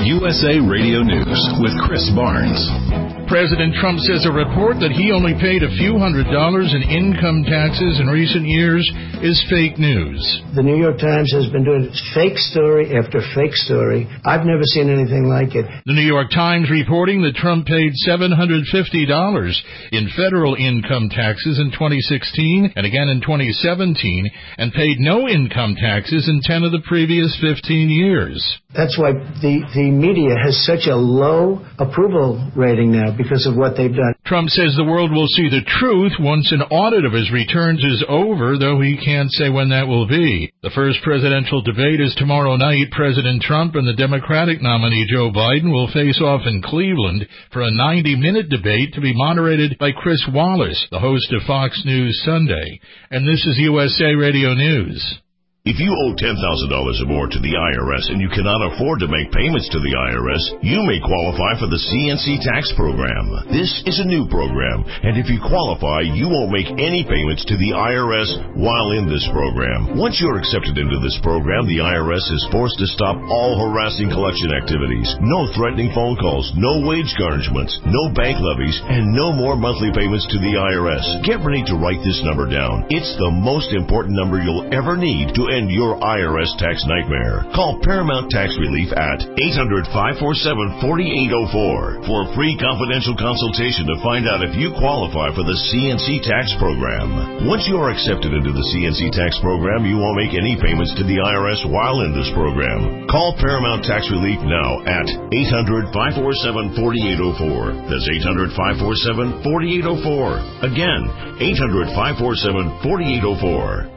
USA Radio News with Chris Barnes. President Trump says a report that he only paid a few $100s in income taxes in recent years is fake news. The New York Times has been doing fake story after fake story. I've never seen anything like it. The New York Times reporting that Trump paid $750 in federal income taxes in 2016 and again in 2017 and paid no income taxes in 10 of the previous 15 years. That's why the media has such a low approval rating now because of what they've done. Trump says the world will see the truth once an audit of his returns is over, though he can't say when that will be. The first presidential debate is tomorrow night. President Trump and the Democratic nominee Joe Biden will face off in Cleveland for a 90-minute debate to be moderated by Chris Wallace, the host of Fox News Sunday. And this is USA Radio News. If you owe $10,000 or more to the IRS and you cannot afford to make payments to the IRS, you may qualify for the CNC tax program. This is a new program, and if you qualify, you won't make any payments to the IRS while in this program. Once you're accepted into this program, the IRS is forced to stop all harassing collection activities. No threatening phone calls, no wage garnishments, no bank levies, and no more monthly payments to the IRS. Get ready to write this number down. It's the most important number you'll ever need to end your IRS tax nightmare. Call Paramount Tax Relief at 800-547-4804 for a free confidential consultation to find out if you qualify for the CNC tax program. Once you are accepted into the CNC tax program, you won't make any payments to the IRS while in this program. Call Paramount Tax Relief now at 800-547-4804. That's 800-547-4804. Again, 800-547-4804.